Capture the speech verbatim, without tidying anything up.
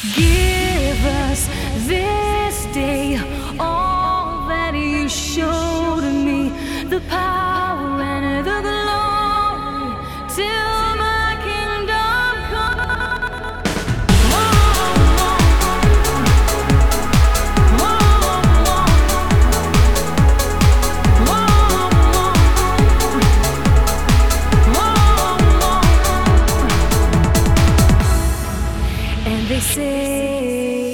Give us this day all that you showed me, the power and the glory till my kingdom come. And they say